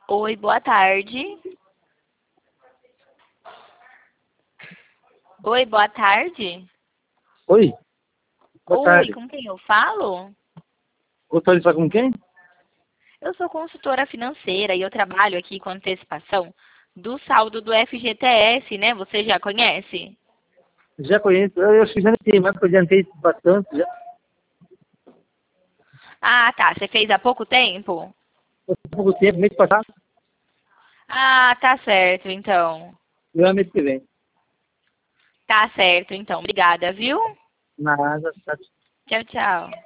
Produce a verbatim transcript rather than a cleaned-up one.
Oi, boa tarde. Oi, boa tarde. Oi, boa Oi, tarde. com quem eu falo? Gostaria de falar com quem? Eu sou consultora financeira e eu trabalho aqui com antecipação do saldo do F G T S, né? Você já conhece? Já conheço, eu, eu acho que já tem, mas eu adiantei bastante, já Ah, tá. Você fez há pouco tempo? há pouco tempo, mês passado, Ah, tá certo, então. e o mês que vem. Tá certo, então. Obrigada, viu? Nada, tá Tchau, tchau.